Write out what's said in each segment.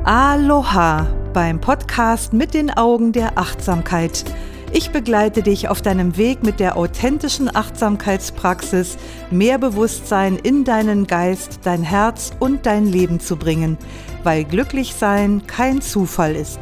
Aloha beim Podcast mit den Augen der Achtsamkeit. Ich begleite dich auf deinem Weg mit der authentischen Achtsamkeitspraxis, mehr Bewusstsein in deinen Geist, dein Herz und dein Leben zu bringen, weil glücklich sein kein Zufall ist.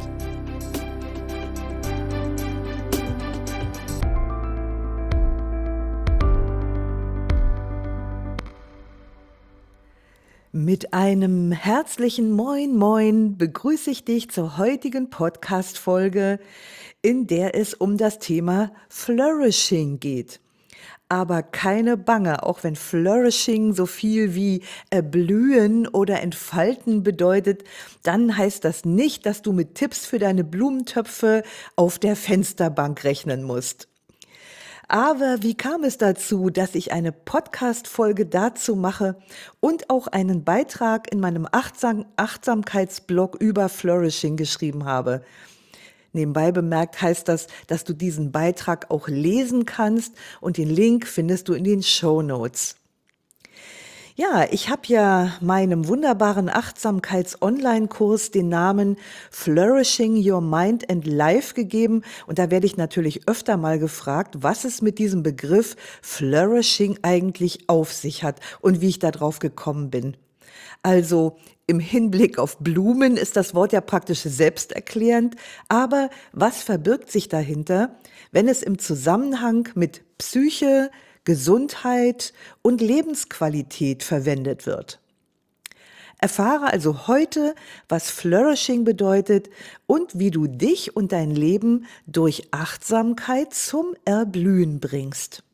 Mit einem herzlichen Moin Moin begrüße ich dich zur heutigen Podcast-Folge, in der es um das Thema Flourishing geht. Aber keine Bange, auch wenn Flourishing so viel wie erblühen oder entfalten bedeutet, dann heißt das nicht, dass du mit Tipps für deine Blumentöpfe auf der Fensterbank rechnen musst. Aber wie kam es dazu, dass ich eine Podcast-Folge dazu mache und auch einen Beitrag in meinem Achtsamkeitsblog über Flourishing geschrieben habe? Nebenbei bemerkt heißt das, dass du diesen Beitrag auch lesen kannst und den Link findest du in den Shownotes. Ja, ich habe ja meinem wunderbaren Achtsamkeits-Online-Kurs den Namen Flourishing Your Mind and Life gegeben. Und da werde ich natürlich öfter mal gefragt, was es mit diesem Begriff Flourishing eigentlich auf sich hat und wie ich da drauf gekommen bin. Also im Hinblick auf Blumen ist das Wort ja praktisch selbsterklärend, aber was verbirgt sich dahinter, wenn es im Zusammenhang mit Psyche, Gesundheit und Lebensqualität verwendet wird? Erfahre also heute, was Flourishing bedeutet und wie du dich und dein Leben durch Achtsamkeit zum Erblühen bringst.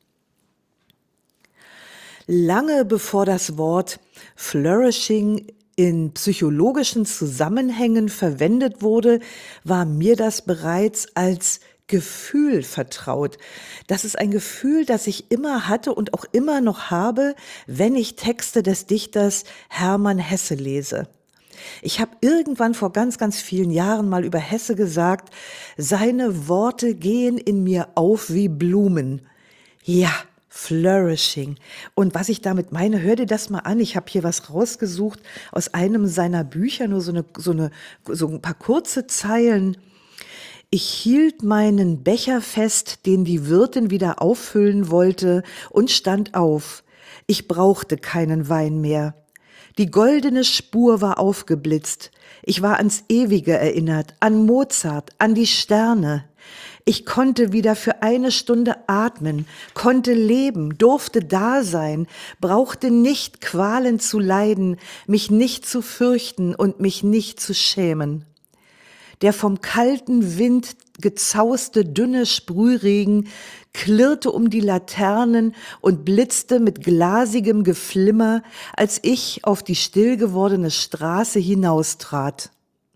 Lange bevor das Wort Flourishing in psychologischen Zusammenhängen verwendet wurde, war mir das bereits als Gefühl vertraut. Das ist ein Gefühl, das ich immer hatte und auch immer noch habe, wenn ich Texte des Dichters Hermann Hesse lese. Ich habe irgendwann vor ganz, ganz vielen Jahren mal über Hesse gesagt, seine Worte gehen in mir auf wie Blumen. Ja, Flourishing. Und was ich damit meine, hör dir das mal an. Ich habe hier was rausgesucht aus einem seiner Bücher, nur so ein paar kurze Zeilen. Ich hielt meinen Becher fest, den die Wirtin wieder auffüllen wollte, und stand auf. Ich brauchte keinen Wein mehr. Die goldene Spur war aufgeblitzt. Ich war ans Ewige erinnert, an Mozart, an die Sterne. Ich konnte wieder für eine Stunde atmen, konnte leben, durfte da sein, brauchte nicht Qualen zu leiden, mich nicht zu fürchten und mich nicht zu schämen. Der vom kalten Wind gezauste dünne Sprühregen klirrte um die Laternen und blitzte mit glasigem Geflimmer, als ich auf die still gewordene Straße hinaustrat.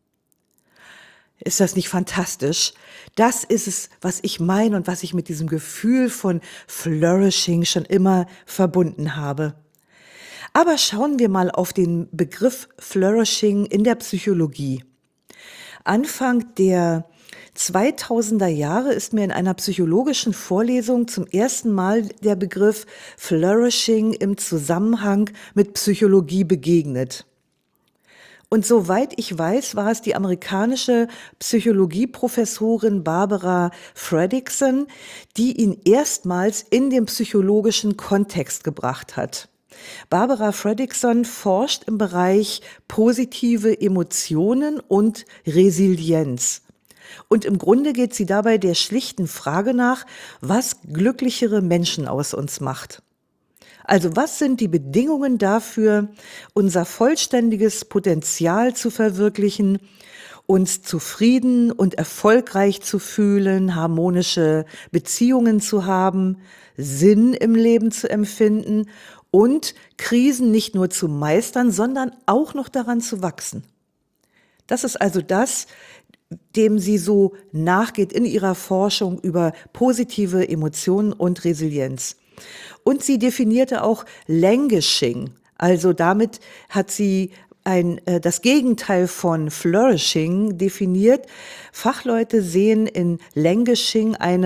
Ist das nicht fantastisch? Das ist es, was ich meine und was ich mit diesem Gefühl von Flourishing schon immer verbunden habe. Aber schauen wir mal auf den Begriff Flourishing in der Psychologie. Anfang der 2000er Jahre ist mir in einer psychologischen Vorlesung zum ersten Mal der Begriff Flourishing im Zusammenhang mit Psychologie begegnet. Und soweit ich weiß, war es die amerikanische Psychologieprofessorin Barbara Fredrickson, die ihn erstmals in den psychologischen Kontext gebracht hat. Barbara Fredrickson forscht im Bereich positive Emotionen und Resilienz. Und im Grunde geht sie dabei der schlichten Frage nach, was glücklichere Menschen aus uns macht. Also was sind die Bedingungen dafür, unser vollständiges Potenzial zu verwirklichen, uns zufrieden und erfolgreich zu fühlen, harmonische Beziehungen zu haben, Sinn im Leben zu empfinden und Krisen nicht nur zu meistern, sondern auch noch daran zu wachsen. Das ist also das, dem sie so nachgeht in ihrer Forschung über positive Emotionen und Resilienz. Und sie definierte auch Languishing, also damit hat sie das Gegenteil von Flourishing definiert. Fachleute sehen in Languishing eine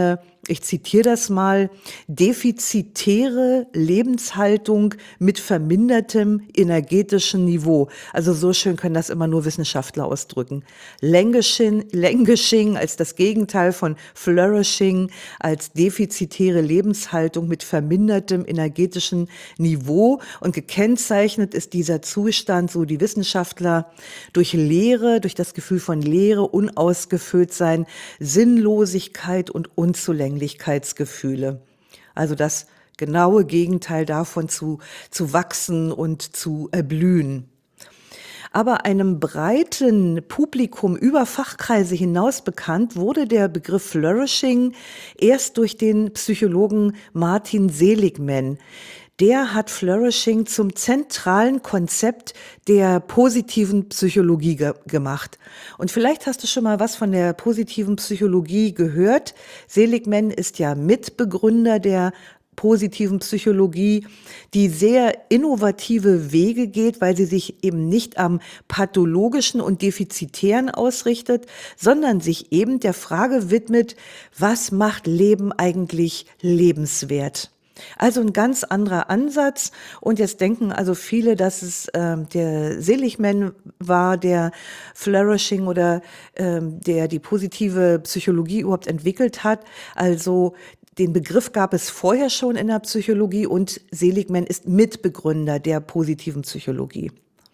ich zitiere das mal, defizitäre Lebenshaltung mit vermindertem energetischen Niveau. Also so schön können das immer nur Wissenschaftler ausdrücken. Languishing als das Gegenteil von Flourishing, als defizitäre Lebenshaltung mit vermindertem energetischen Niveau. Und gekennzeichnet ist dieser Zustand, so die Wissenschaftler, durch Leere, durch das Gefühl von Leere, unausgefüllt sein, Sinnlosigkeit und Unzulänglichkeitsgefühle. Also das genaue Gegenteil davon zu wachsen und zu erblühen. Aber einem breiten Publikum über Fachkreise hinaus bekannt wurde der Begriff Flourishing erst durch den Psychologen Martin Seligman. Der hat Flourishing zum zentralen Konzept der positiven Psychologie gemacht. Und vielleicht hast du schon mal was von der positiven Psychologie gehört. Seligman ist ja Mitbegründer der positiven Psychologie, die sehr innovative Wege geht, weil sie sich eben nicht am pathologischen und defizitären ausrichtet, sondern sich eben der Frage widmet, was macht Leben eigentlich lebenswert? Also ein ganz anderer Ansatz. Und jetzt denken also viele, dass es der Seligman war, der Flourishing oder der die positive Psychologie überhaupt entwickelt hat. Also den Begriff gab es vorher schon in der Psychologie und Seligman ist Mitbegründer der positiven Psychologie.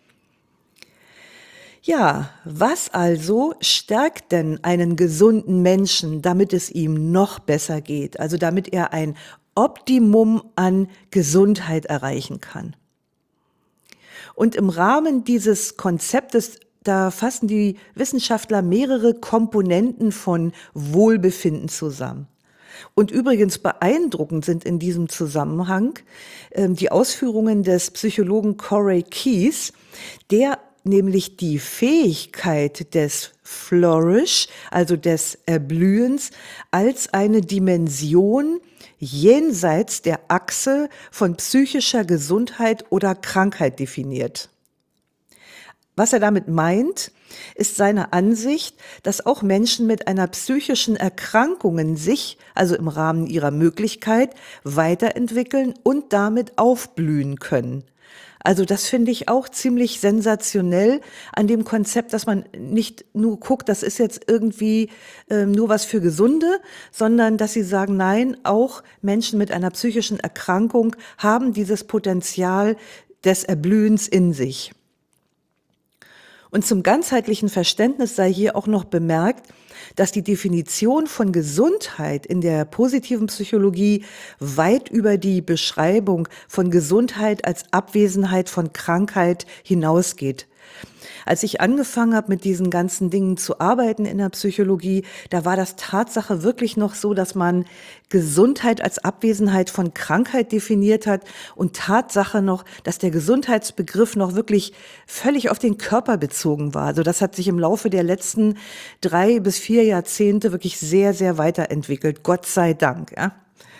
Ja, was also stärkt denn einen gesunden Menschen, damit es ihm noch besser geht, also damit er ein Optimum an Gesundheit erreichen kann? Und im Rahmen dieses Konzeptes, da fassen die Wissenschaftler mehrere Komponenten von Wohlbefinden zusammen. Und übrigens beeindruckend sind in diesem Zusammenhang die Ausführungen des Psychologen Corey Keyes, der nämlich die Fähigkeit des Flourish, also des Erblühens, als eine Dimension jenseits der Achse von psychischer Gesundheit oder Krankheit definiert. Was er damit meint, ist seine Ansicht, dass auch Menschen mit einer psychischen Erkrankung sich, also im Rahmen ihrer Möglichkeit, weiterentwickeln und damit aufblühen können. Also das finde ich auch ziemlich sensationell an dem Konzept, dass man nicht nur guckt, das ist jetzt irgendwie nur was für Gesunde, sondern dass sie sagen, nein, auch Menschen mit einer psychischen Erkrankung haben dieses Potenzial des Erblühens in sich. Und zum ganzheitlichen Verständnis sei hier auch noch bemerkt, dass die Definition von Gesundheit in der positiven Psychologie weit über die Beschreibung von Gesundheit als Abwesenheit von Krankheit hinausgeht. Als ich angefangen habe, mit diesen ganzen Dingen zu arbeiten in der Psychologie, da war das Tatsache wirklich noch so, dass man Gesundheit als Abwesenheit von Krankheit definiert hat und Tatsache noch, dass der Gesundheitsbegriff noch wirklich völlig auf den Körper bezogen war. Also das hat sich im Laufe der letzten 3 bis 4 Jahrzehnte wirklich sehr, sehr weiterentwickelt. Gott sei Dank. Ja.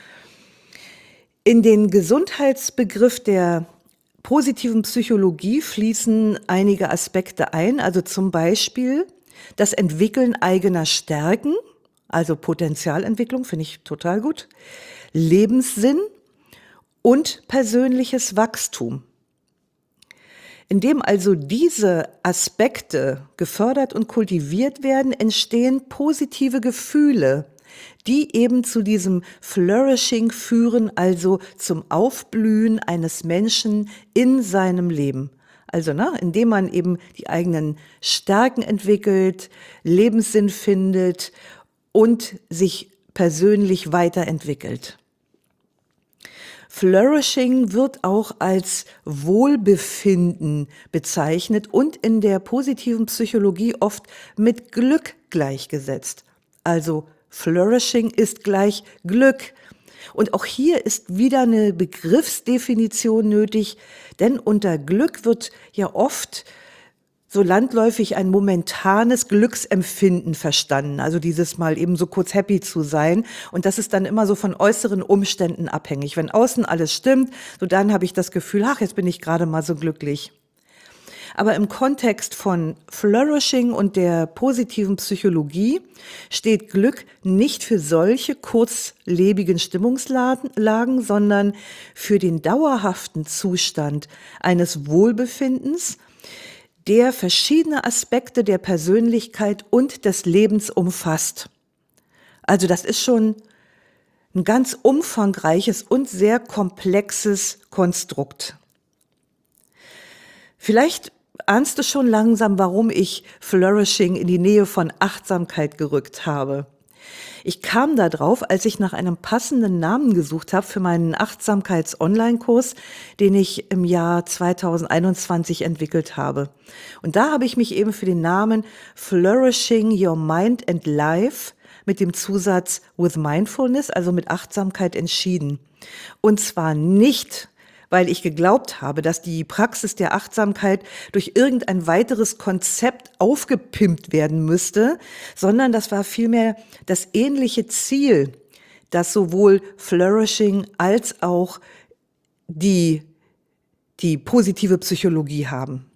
In den Gesundheitsbegriff der positiven Psychologie fließen einige Aspekte ein, also zum Beispiel das Entwickeln eigener Stärken, also Potenzialentwicklung, finde ich total gut, Lebenssinn und persönliches Wachstum. Indem also diese Aspekte gefördert und kultiviert werden, entstehen positive Gefühle, die eben zu diesem Flourishing führen, also zum Aufblühen eines Menschen in seinem Leben. Also indem man eben die eigenen Stärken entwickelt, Lebenssinn findet und sich persönlich weiterentwickelt. Flourishing wird auch als Wohlbefinden bezeichnet und in der positiven Psychologie oft mit Glück gleichgesetzt. Also Flourishing ist gleich Glück. Und auch hier ist wieder eine Begriffsdefinition nötig, denn unter Glück wird ja oft so landläufig ein momentanes Glücksempfinden verstanden. Also dieses Mal eben so kurz happy zu sein. Und das ist dann immer so von äußeren Umständen abhängig. Wenn außen alles stimmt, so dann habe ich das Gefühl, ach, jetzt bin ich gerade mal so glücklich. Aber im Kontext von Flourishing und der positiven Psychologie steht Glück nicht für solche kurzlebigen Stimmungslagen, sondern für den dauerhaften Zustand eines Wohlbefindens, der verschiedene Aspekte der Persönlichkeit und des Lebens umfasst. Also das ist schon ein ganz umfangreiches und sehr komplexes Konstrukt. Vielleicht ahnst du schon langsam, warum ich Flourishing in die Nähe von Achtsamkeit gerückt habe. Ich kam da drauf, als ich nach einem passenden Namen gesucht habe für meinen Achtsamkeits-Online-Kurs, den ich im Jahr 2021 entwickelt habe. Und da habe ich mich eben für den Namen Flourishing Your Mind and Life mit dem Zusatz with Mindfulness, also mit Achtsamkeit, entschieden. Und zwar nicht, weil ich geglaubt habe, dass die Praxis der Achtsamkeit durch irgendein weiteres Konzept aufgepimpt werden müsste, sondern das war vielmehr das ähnliche Ziel, das sowohl Flourishing als auch die positive Psychologie haben.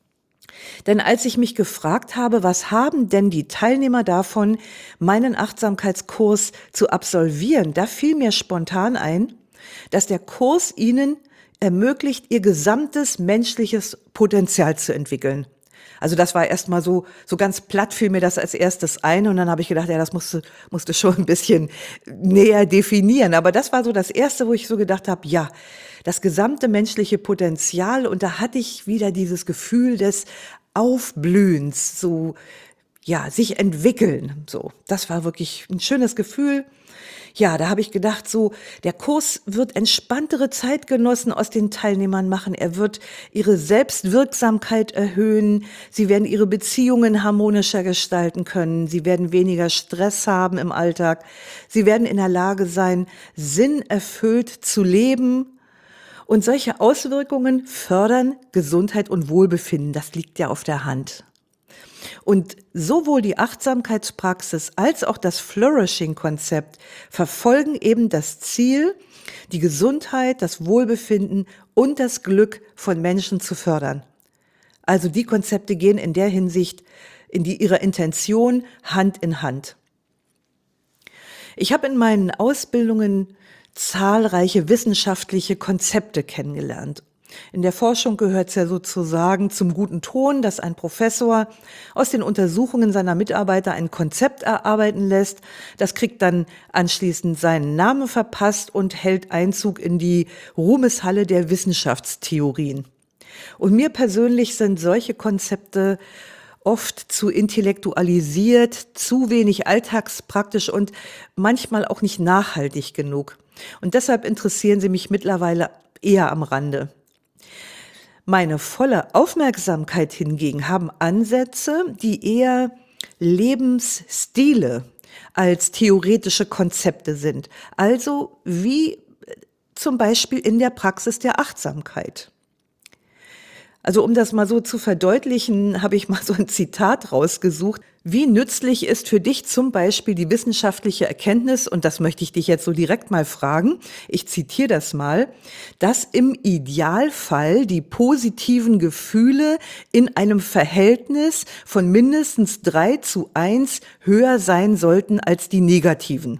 Denn als ich mich gefragt habe, was haben denn die Teilnehmer davon, meinen Achtsamkeitskurs zu absolvieren, da fiel mir spontan ein, dass der Kurs ihnen ermöglicht, ihr gesamtes menschliches Potenzial zu entwickeln. Also das war erstmal so ganz platt fiel mir das als erstes ein und dann habe ich gedacht, ja, das musste schon ein bisschen näher definieren. Aber das war so das Erste, wo ich so gedacht habe, ja, das gesamte menschliche Potenzial und da hatte ich wieder dieses Gefühl des Aufblühens, so, ja, sich entwickeln, so. Das war wirklich ein schönes Gefühl. Ja, da habe ich gedacht, so, der Kurs wird entspanntere Zeitgenossen aus den Teilnehmern machen. Er wird ihre Selbstwirksamkeit erhöhen. Sie werden ihre Beziehungen harmonischer gestalten können. Sie werden weniger Stress haben im Alltag. Sie werden in der Lage sein, sinnerfüllt zu leben. Und solche Auswirkungen fördern Gesundheit und Wohlbefinden. Das liegt ja auf der Hand. Und sowohl die Achtsamkeitspraxis als auch das Flourishing-Konzept verfolgen eben das Ziel, die Gesundheit, das Wohlbefinden und das Glück von Menschen zu fördern. Also die Konzepte gehen in der Hinsicht ihrer Intention Hand in Hand. Ich habe in meinen Ausbildungen zahlreiche wissenschaftliche Konzepte kennengelernt. In der Forschung gehört es ja sozusagen zum guten Ton, dass ein Professor aus den Untersuchungen seiner Mitarbeiter ein Konzept erarbeiten lässt. Das kriegt dann anschließend seinen Namen verpasst und hält Einzug in die Ruhmeshalle der Wissenschaftstheorien. Und mir persönlich sind solche Konzepte oft zu intellektualisiert, zu wenig alltagspraktisch und manchmal auch nicht nachhaltig genug. Und deshalb interessieren sie mich mittlerweile eher am Rande. Meine volle Aufmerksamkeit hingegen haben Ansätze, die eher Lebensstile als theoretische Konzepte sind. Also wie zum Beispiel in der Praxis der Achtsamkeit. Also um das mal so zu verdeutlichen, habe ich mal so ein Zitat rausgesucht. Wie nützlich ist für dich zum Beispiel die wissenschaftliche Erkenntnis, und das möchte ich dich jetzt so direkt mal fragen, ich zitiere das mal, dass im Idealfall die positiven Gefühle in einem Verhältnis von mindestens 3:1 höher sein sollten als die negativen.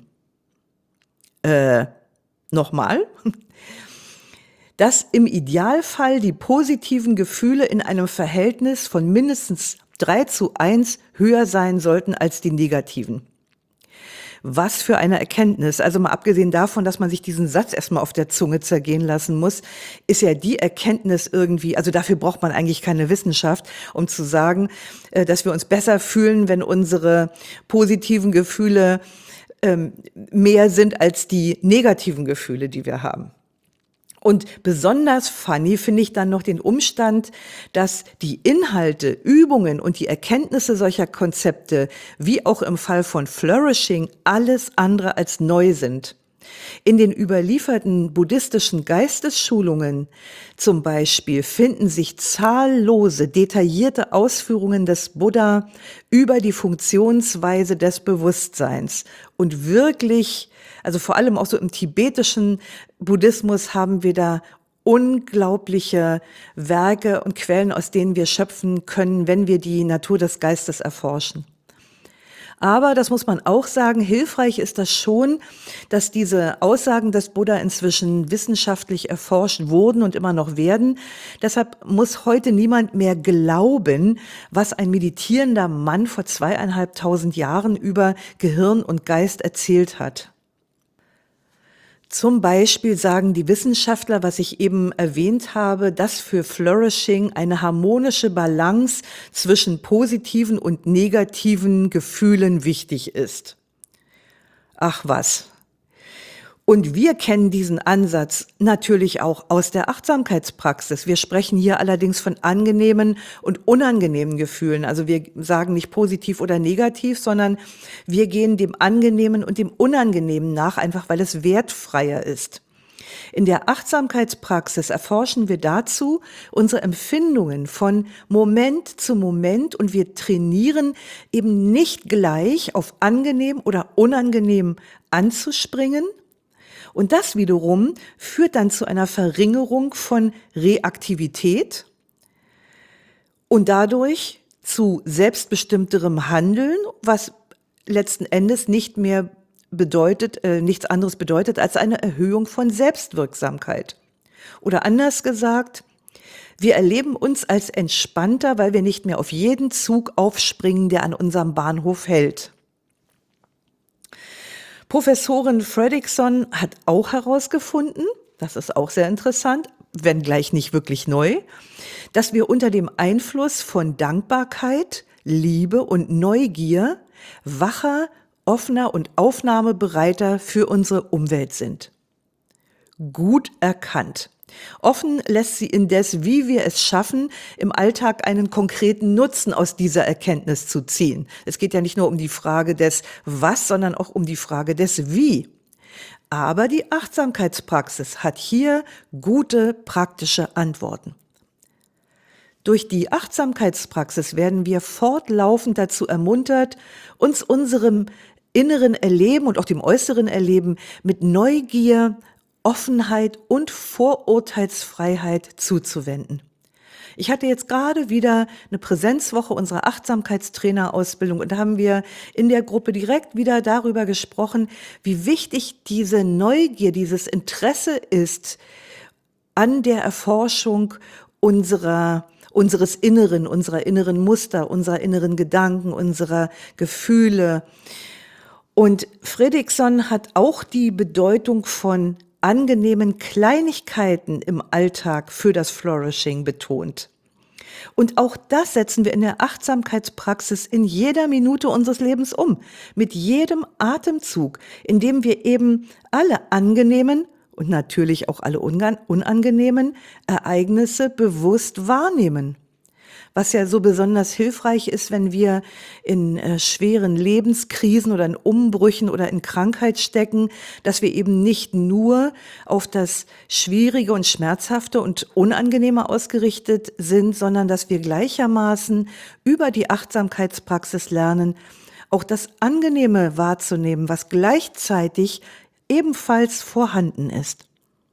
Nochmal? Dass im Idealfall die positiven Gefühle in einem Verhältnis von mindestens 3:1 höher sein sollten als die negativen. Was für eine Erkenntnis. Also mal abgesehen davon, dass man sich diesen Satz erstmal auf der Zunge zergehen lassen muss, ist ja die Erkenntnis irgendwie, also dafür braucht man eigentlich keine Wissenschaft, um zu sagen, dass wir uns besser fühlen, wenn unsere positiven Gefühle mehr sind als die negativen Gefühle, die wir haben. Und besonders funny finde ich dann noch den Umstand, dass die Inhalte, Übungen und die Erkenntnisse solcher Konzepte, wie auch im Fall von Flourishing, alles andere als neu sind. In den überlieferten buddhistischen Geistesschulungen zum Beispiel finden sich zahllose, detaillierte Ausführungen des Buddha über die Funktionsweise des Bewusstseins. Und wirklich, also vor allem auch so im tibetischen Buddhismus haben wir da unglaubliche Werke und Quellen, aus denen wir schöpfen können, wenn wir die Natur des Geistes erforschen. Aber, das muss man auch sagen, hilfreich ist das schon, dass diese Aussagen des Buddha inzwischen wissenschaftlich erforscht wurden und immer noch werden. Deshalb muss heute niemand mehr glauben, was ein meditierender Mann vor 2500 Jahren über Gehirn und Geist erzählt hat. Zum Beispiel sagen die Wissenschaftler, was ich eben erwähnt habe, dass für Flourishing eine harmonische Balance zwischen positiven und negativen Gefühlen wichtig ist. Ach was. Und wir kennen diesen Ansatz natürlich auch aus der Achtsamkeitspraxis. Wir sprechen hier allerdings von angenehmen und unangenehmen Gefühlen. Also wir sagen nicht positiv oder negativ, sondern wir gehen dem Angenehmen und dem Unangenehmen nach, einfach weil es wertfreier ist. In der Achtsamkeitspraxis erforschen wir dazu unsere Empfindungen von Moment zu Moment und wir trainieren eben nicht gleich auf angenehm oder unangenehm anzuspringen. Und das wiederum führt dann zu einer Verringerung von Reaktivität und dadurch zu selbstbestimmterem Handeln, was letzten Endes nichts anderes bedeutet als eine Erhöhung von Selbstwirksamkeit. Oder anders gesagt, wir erleben uns als entspannter, weil wir nicht mehr auf jeden Zug aufspringen, der an unserem Bahnhof hält. Professorin Fredrickson hat auch herausgefunden, das ist auch sehr interessant, wenngleich nicht wirklich neu, dass wir unter dem Einfluss von Dankbarkeit, Liebe und Neugier wacher, offener und aufnahmebereiter für unsere Umwelt sind. Gut erkannt. Offen lässt sie indes, wie wir es schaffen, im Alltag einen konkreten Nutzen aus dieser Erkenntnis zu ziehen. Es geht ja nicht nur um die Frage des Was, sondern auch um die Frage des Wie. Aber die Achtsamkeitspraxis hat hier gute praktische Antworten. Durch die Achtsamkeitspraxis werden wir fortlaufend dazu ermuntert, uns unserem inneren Erleben und auch dem äußeren Erleben mit Neugier, Offenheit und Vorurteilsfreiheit zuzuwenden. Ich hatte jetzt gerade wieder eine Präsenzwoche unserer Achtsamkeitstrainerausbildung und da haben wir in der Gruppe direkt wieder darüber gesprochen, wie wichtig diese Neugier, dieses Interesse ist an der Erforschung unseres Inneren, unserer inneren Muster, unserer inneren Gedanken, unserer Gefühle. Und Fredrickson hat auch die Bedeutung von angenehmen Kleinigkeiten im Alltag für das Flourishing betont. Und auch das setzen wir in der Achtsamkeitspraxis in jeder Minute unseres Lebens um, mit jedem Atemzug, indem wir eben alle angenehmen und natürlich auch alle unangenehmen Ereignisse bewusst wahrnehmen. Was ja so besonders hilfreich ist, wenn wir in schweren Lebenskrisen oder in Umbrüchen oder in Krankheit stecken, dass wir eben nicht nur auf das Schwierige und Schmerzhafte und Unangenehme ausgerichtet sind, sondern dass wir gleichermaßen über die Achtsamkeitspraxis lernen, auch das Angenehme wahrzunehmen, was gleichzeitig ebenfalls vorhanden ist.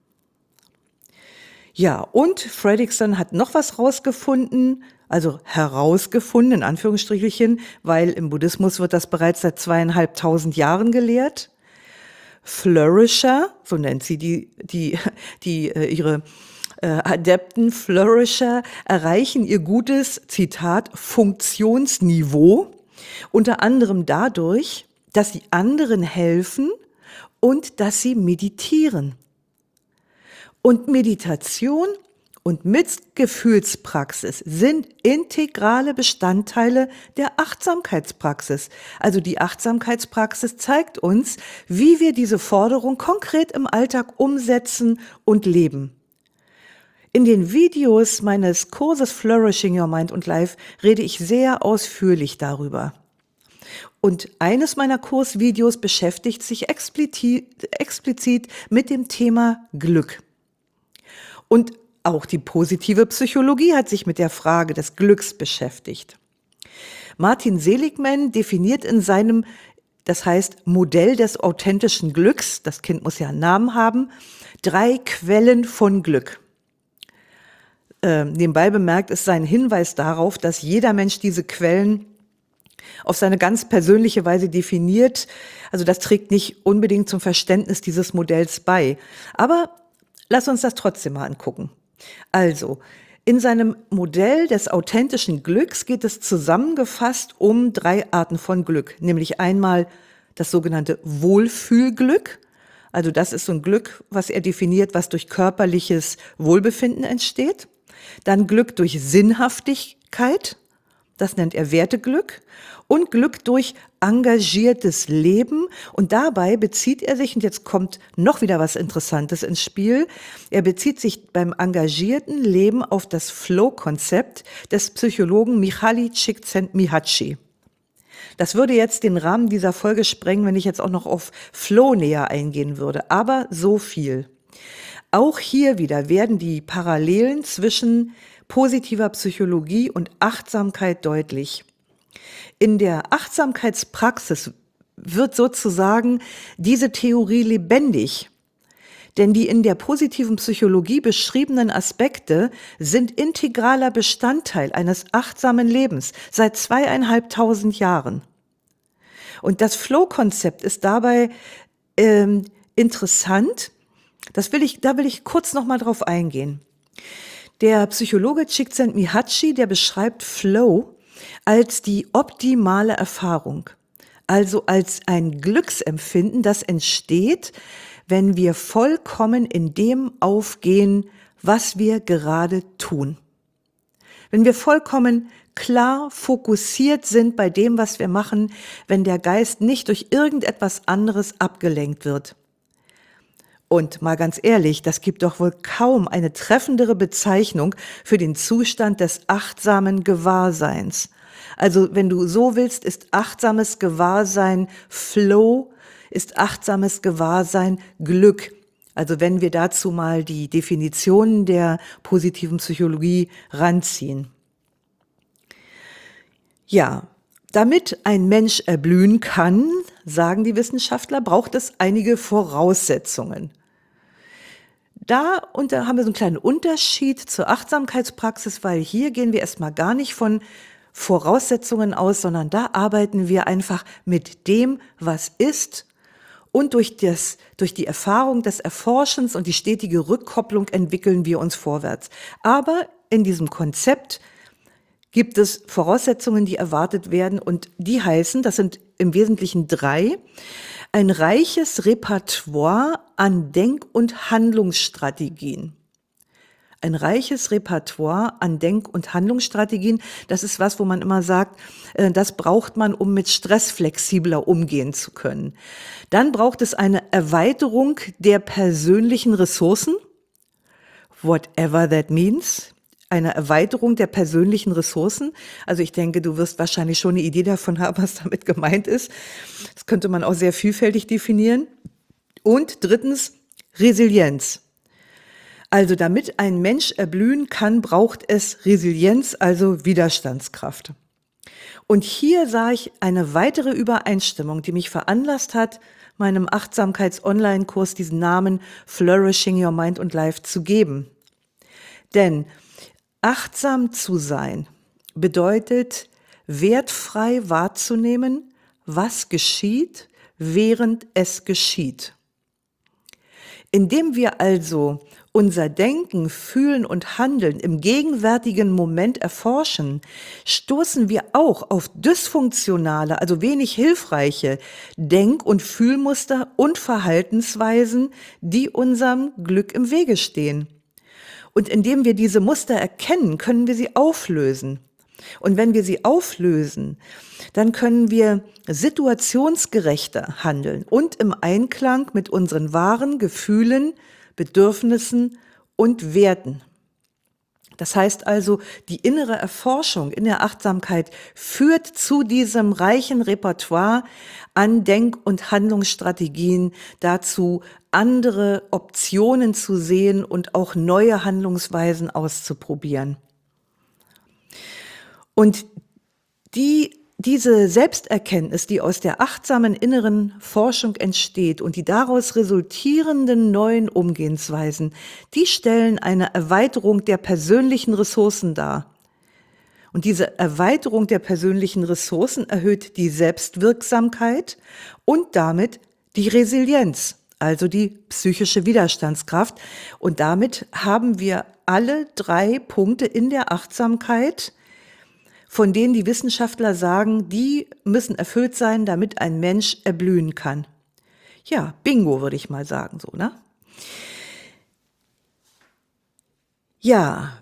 Ja, und Fredrickson hat noch was herausgefunden, in Anführungsstrichelchen, weil im Buddhismus wird das bereits seit 2500 Jahren gelehrt. Flourisher, so nennt sie ihre Adepten, Flourisher erreichen ihr gutes, Zitat, Funktionsniveau, unter anderem dadurch, dass sie anderen helfen und dass sie meditieren. Und Meditation und Mitgefühlspraxis sind integrale Bestandteile der Achtsamkeitspraxis. Also die Achtsamkeitspraxis zeigt uns, wie wir diese Forderung konkret im Alltag umsetzen und leben. In den Videos meines Kurses Flourishing Your Mind and Life rede ich sehr ausführlich darüber. Und eines meiner Kursvideos beschäftigt sich explizit mit dem Thema Glück. Und auch die positive Psychologie hat sich mit der Frage des Glücks beschäftigt. Martin Seligman definiert in seinem, das heißt Modell des authentischen Glücks, das Kind muss ja einen Namen haben, 3 Quellen von Glück. nebenbei bemerkt, ist sein Hinweis darauf, dass jeder Mensch diese Quellen auf seine ganz persönliche Weise definiert. Also das trägt nicht unbedingt zum Verständnis dieses Modells bei. Aber lass uns das trotzdem mal angucken. Also, in seinem Modell des authentischen Glücks geht es zusammengefasst um 3 Arten von Glück. Nämlich einmal das sogenannte Wohlfühlglück. Also das ist so ein Glück, was er definiert, was durch körperliches Wohlbefinden entsteht. Dann Glück durch Sinnhaftigkeit. Das nennt er Werteglück. Und Glück durch engagiertes Leben. Und dabei bezieht er sich, und jetzt kommt noch wieder was Interessantes ins Spiel, er bezieht sich beim engagierten Leben auf das Flow-Konzept des Psychologen Mihaly Csikszentmihalyi. Das würde jetzt den Rahmen dieser Folge sprengen, wenn ich jetzt auch noch auf Flow näher eingehen würde. Aber so viel. Auch hier wieder werden die Parallelen zwischen positiver Psychologie und Achtsamkeit deutlich. In der Achtsamkeitspraxis wird sozusagen diese Theorie lebendig, denn die in der positiven Psychologie beschriebenen Aspekte sind integraler Bestandteil eines achtsamen Lebens seit 2.500 Jahren. Und das Flow-Konzept ist dabei interessant. Da will ich kurz noch mal drauf eingehen. Der Psychologe Csikszentmihalyi, der beschreibt Flow als die optimale Erfahrung, also als ein Glücksempfinden, das entsteht, wenn wir vollkommen in dem aufgehen, was wir gerade tun. Wenn wir vollkommen klar fokussiert sind bei dem, was wir machen, wenn der Geist nicht durch irgendetwas anderes abgelenkt wird. Und mal ganz ehrlich, das gibt doch wohl kaum eine treffendere Bezeichnung für den Zustand des achtsamen Gewahrseins. Also wenn du so willst, ist achtsames Gewahrsein Flow, ist achtsames Gewahrsein Glück. Also wenn wir dazu mal die Definitionen der positiven Psychologie ranziehen. Ja, damit ein Mensch erblühen kann, sagen die Wissenschaftler, braucht es einige Voraussetzungen. Da haben wir so einen kleinen Unterschied zur Achtsamkeitspraxis, weil hier gehen wir erstmal gar nicht von Voraussetzungen aus, sondern da arbeiten wir einfach mit dem, was ist, und durch die Erfahrung des Erforschens und die stetige Rückkopplung entwickeln wir uns vorwärts. Aber in diesem Konzept gibt es Voraussetzungen, die erwartet werden, und die heißen, das sind im Wesentlichen 3, ein reiches Repertoire an Denk- und Handlungsstrategien. Ein reiches Repertoire an Denk- und Handlungsstrategien, das ist was, wo man immer sagt, das braucht man, um mit Stress flexibler umgehen zu können. Dann braucht es eine Erweiterung der persönlichen Ressourcen, whatever that means. Eine Erweiterung der persönlichen Ressourcen. Also ich denke, du wirst wahrscheinlich schon eine Idee davon haben, was damit gemeint ist. Das könnte man auch sehr vielfältig definieren. Und 3, Resilienz. Also damit ein Mensch erblühen kann, braucht es Resilienz, also Widerstandskraft. Und hier sah ich eine weitere Übereinstimmung, die mich veranlasst hat, meinem Achtsamkeits-Online-Kurs diesen Namen Flourishing Your Mind and Life zu geben. Denn achtsam zu sein bedeutet, wertfrei wahrzunehmen, was geschieht, während es geschieht. Indem wir also unser Denken, Fühlen und Handeln im gegenwärtigen Moment erforschen, stoßen wir auch auf dysfunktionale, also wenig hilfreiche Denk- und Fühlmuster und Verhaltensweisen, die unserem Glück im Wege stehen. Und indem wir diese Muster erkennen, können wir sie auflösen. Und wenn wir sie auflösen, dann können wir situationsgerechter handeln und im Einklang mit unseren wahren Gefühlen, Bedürfnissen und Werten. Das heißt also, die innere Erforschung in der Achtsamkeit führt zu diesem reichen Repertoire an Denk- und Handlungsstrategien, dazu andere Optionen zu sehen und auch neue Handlungsweisen auszuprobieren. Und Diese Selbsterkenntnis, die aus der achtsamen inneren Forschung entsteht und die daraus resultierenden neuen Umgehensweisen, die stellen eine Erweiterung der persönlichen Ressourcen dar. Und diese Erweiterung der persönlichen Ressourcen erhöht die Selbstwirksamkeit und damit die Resilienz, also die psychische Widerstandskraft. Und damit haben wir alle 3 Punkte in der Achtsamkeit, von denen die Wissenschaftler sagen, die müssen erfüllt sein, damit ein Mensch erblühen kann. Ja, bingo, würde ich mal sagen, so, ne? Ja,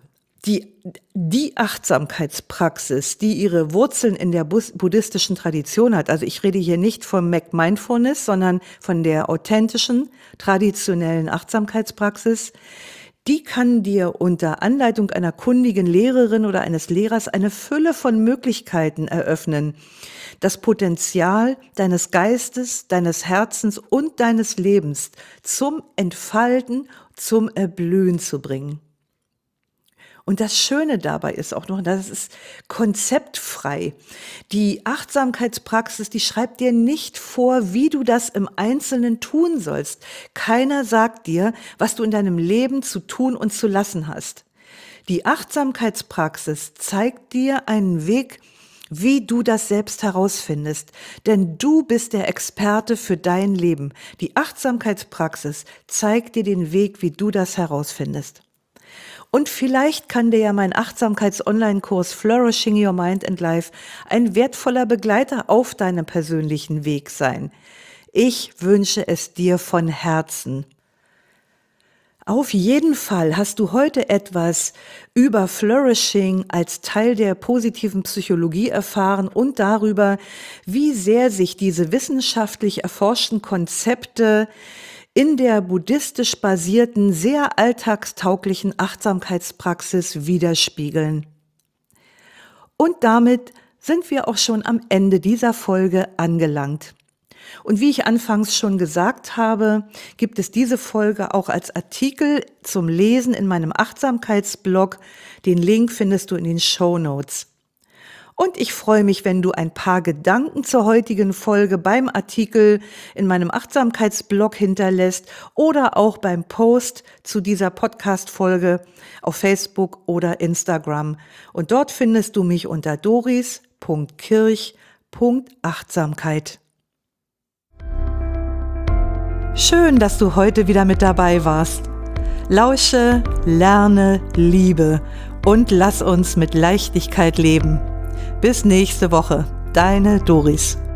die Achtsamkeitspraxis, die ihre Wurzeln in der buddhistischen Tradition hat, also ich rede hier nicht vom Mindfulness, sondern von der authentischen, traditionellen Achtsamkeitspraxis, die kann dir unter Anleitung einer kundigen Lehrerin oder eines Lehrers eine Fülle von Möglichkeiten eröffnen, das Potenzial deines Geistes, deines Herzens und deines Lebens zum Entfalten, zum Erblühen zu bringen. Und das Schöne dabei ist auch noch, das ist konzeptfrei. Die Achtsamkeitspraxis, die schreibt dir nicht vor, wie du das im Einzelnen tun sollst. Keiner sagt dir, was du in deinem Leben zu tun und zu lassen hast. Die Achtsamkeitspraxis zeigt dir einen Weg, wie du das selbst herausfindest. Denn du bist der Experte für dein Leben. Die Achtsamkeitspraxis zeigt dir den Weg, wie du das herausfindest. Und vielleicht kann dir ja mein Achtsamkeits-Online-Kurs Flourishing Your Mind and Life ein wertvoller Begleiter auf deinem persönlichen Weg sein. Ich wünsche es dir von Herzen. Auf jeden Fall hast du heute etwas über Flourishing als Teil der positiven Psychologie erfahren und darüber, wie sehr sich diese wissenschaftlich erforschten Konzepte in der buddhistisch basierten, sehr alltagstauglichen Achtsamkeitspraxis widerspiegeln. Und damit sind wir auch schon am Ende dieser Folge angelangt. Und wie ich anfangs schon gesagt habe, gibt es diese Folge auch als Artikel zum Lesen in meinem Achtsamkeitsblog. Den Link findest du in den Shownotes. Und ich freue mich, wenn du ein paar Gedanken zur heutigen Folge beim Artikel in meinem Achtsamkeitsblog hinterlässt oder auch beim Post zu dieser Podcast-Folge auf Facebook oder Instagram. Und dort findest du mich unter doris.kirch.achtsamkeit. Schön, dass du heute wieder mit dabei warst. Lausche, lerne, liebe und lass uns mit Leichtigkeit leben. Bis nächste Woche, deine Doris.